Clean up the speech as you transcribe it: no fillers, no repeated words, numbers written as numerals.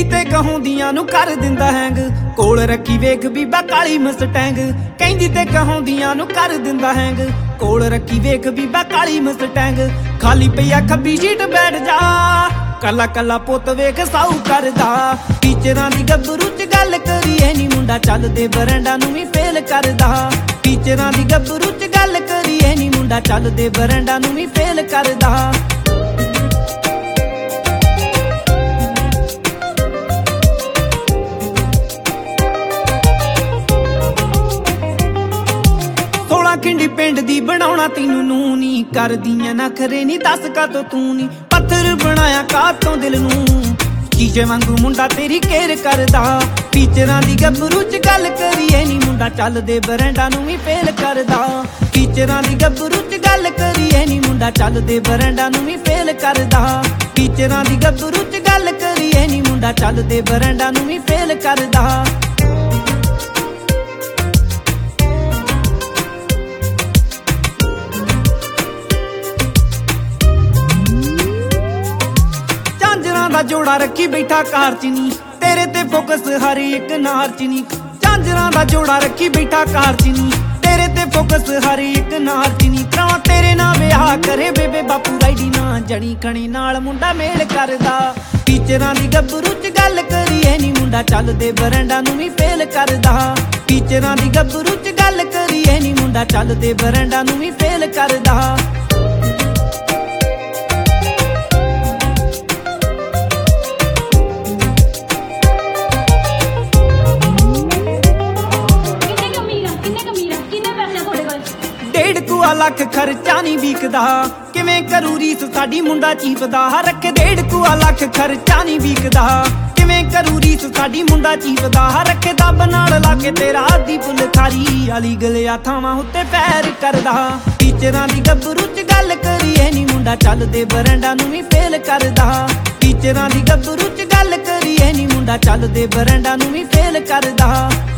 ਤੇ ਕਹਾਉਂਦੀਆਂ ਨੂੰ ਕਰ ਦਿੰਦਾ ਹੈਂਗ, ਕੋਲ ਰੱਖੀ ਵੇਖ ਬੀਬਾ ਕਾਲੀ ਮਸਟੈਂਗ। ਕਹਿੰਦੀ ਤੇ ਕਹਾਉਂਦੀਆਂ ਨੂੰ ਕਰ ਦਿੰਦਾ ਹੈਂਗ, ਕੋਲ ਰੱਖੀ ਵੇਖ ਬੀਬਾ ਕਾਲੀ ਮਸਟੈਂਗ। ਖਾਲੀ ਪਈਆ ਖੱਬੀ ਸੀਟ ਬੈਠ ਜਾ, ਕੱਲਾ ਕੱਲਾ ਪੁੱਤ ਵੇਖ ਸਾਊ ਕਰਦਾ। ਟੀਚਰਾਂ ਦੀ ਗੱਭਰੂ ਚ ਗੱਲ ਕਰੀਏ ਨੀ ਮੁੰਡਾ ਚੱਲਦੇ ਬਰੰਡਾਂ ਨੂੰ ਵੀ ਫੇਲ ਕਰਦਾ। ਟੀਚਰਾਂ ਦੀ ਗੱਭਰੂ ਚ ਗੱਲ ਕਰੀਏ ਨੀ ਮੁੰਡਾ ਚੱਲਦੇ ਬਰੰਡਾਂ ਨੂੰ ਵੀ ਫੇਲ ਕਰਦਾ। ਖਿੰਡੀ ਪਿੰਡ ਦੀ ਬਣਾਉਣਾ ਤੈਨੂੰ ਨੂੰ ਨੀ, ਕਰਦੀਆਂ ਨਖਰੇ ਨੀ ਦੱਸ ਕਾਤੋਂ ਤੂੰ ਨੀ। ਪੱਥਰ ਬਣਾਇਆ ਕਾਤੋਂ ਦਿਲ ਨੂੰ, ਸ਼ੀਸ਼ੇ ਵਾਂਗੂ ਮੁੰਡਾ ਤੇਰੀ ਕੇਅਰ ਕਰਦਾ। ਟੀਚਰਾਂ ਦੀ ਗੱਭਰੂ ਚ ਗੱਲ ਕਰੀਏ ਨੀ ਮੁੰਡਾ ਚੱਲਦੇ ਬਰੰਡਾਂ ਨੂੰ ਵੀ ਫੇਲ ਕਰਦਾ। ਟੀਚਰਾਂ ਦੀ ਗੱਭਰੂ ਚ ਗੱਲ ਕਰੀਏ ਨੀ ਮੁੰਡਾ ਚੱਲਦੇ ਬਰੰਡਾਂ ਨੂੰ ਵੀ ਫੇਲ ਕਰਦਾ। ਟੀਚਰਾਂ ਦੀ ਗੱਭਰੂ ਚ ਗੱਲ ਕਰੀਏ ਨੀ ਮੁੰਡਾ ਚੱਲਦੇ ਬਰੰਡਾਂ ਨੂੰ ਵੀ ਫੇਲ ਕਰਦਾ। ਦਾ ਜੋੜਾ ਰੱਖੀ ਬੈਠਾ ਕਾਰ ਚ ਨੀ, ਤੇਰੇ ਤੇ ਫੋਕਸ ਹਰ ਇੱਕ ਨਾਰ ਚ ਨੀ। ਝਾਂਜਰਾਂ ਦਾ ਜੋੜਾ ਰੱਖੀ ਬੈਠਾ ਕਾਰ ਚ ਨੀ, ਤੇਰੇ ਤੇ ਫੋਕਸ ਹਰ ਇੱਕ ਨਾਰ ਚ ਨੀ। ਕਰਾਵਾਂ ਤੇਰੇ ਨਾਲ ਵਿਆਹ ਕਰੇ ਬੇਬੇ ਬਾਪੂ ਰਾਈਡੀ ਨਾ, ਜਣੀ ਖਣੀ ਨਾਲ ਮੁੰਡਾ ਮੇਲ ਕਰਦਾ। ਟੀਚਰਾਂ ਦੀ ਗੱਭਰੂ ਚ ਗੱਲ ਕਰੀਏ ਨੀ ਮੁੰਡਾ ਚੱਲਦੇ ਬਰੰਡਾਂ ਨੂੰ ਵੀ ਫੇਲ ਕਰਦਾ। ਟੀਚਰਾਂ ਦੀ ਗੱਭਰੂ ਚ ਗੱਲ ਕਰੀਏ ਨੀ ਮੁੰਡਾ ਚੱਲਦੇ ਬਰੰਡਾਂ ਨੂੰ ਵੀ ਫੇਲ ਕਰਦਾ। ਲੱਖ ਖਰਚਾ ਨੀ ਵਿਕਦਾ, ਕਿਵੇਂ ਕਰੂ ਰੀਸ ਸਾਡੀ ਮੁੰਡਾ ਚੀਪਦਾ। ਰੱਖੇ 1.5 ਲੱਖ ਖਰਚਾ ਨੀ ਵਿਕਦਾ, ਕਿਵੇਂ ਕਰੂ ਰੀਸ ਸਾਡੀ ਮੁੰਡਾ ਚੀਪਦਾ। ਰੱਖੇ ਦੱਬ ਨਾਲ ਲਾ ਕੇ ਤੇਰਾ ਦੀ ਫੁਲਕਾਰੀ, ਵਾਲੀ ਗਲਿਆ ਥਾਵਾਂ ਉੱਤੇ ਪੈਰ ਕਰਦਾ। ਟੀਚਰਾਂ ਦੀ ਗੱਭਰੂ ਚ ਗੱਲ ਕਰੀਏ ਨੀ ਮੁੰਡਾ ਚੱਲਦੇ ਬਰੰਡਾਂ ਨੂੰ ਵੀ ਫੇਲ ਕਰਦਾ। ਟੀਚਰਾਂ ਦੀ ਗੱਭਰੂ ਚ ਗੱਲ ਕਰੀਏ ਨੀ ਮੁੰਡਾ ਚੱਲਦੇ ਬਰੰਡਾਂ ਨੂੰ ਵੀ ਫੇਲ ਕਰਦਾ।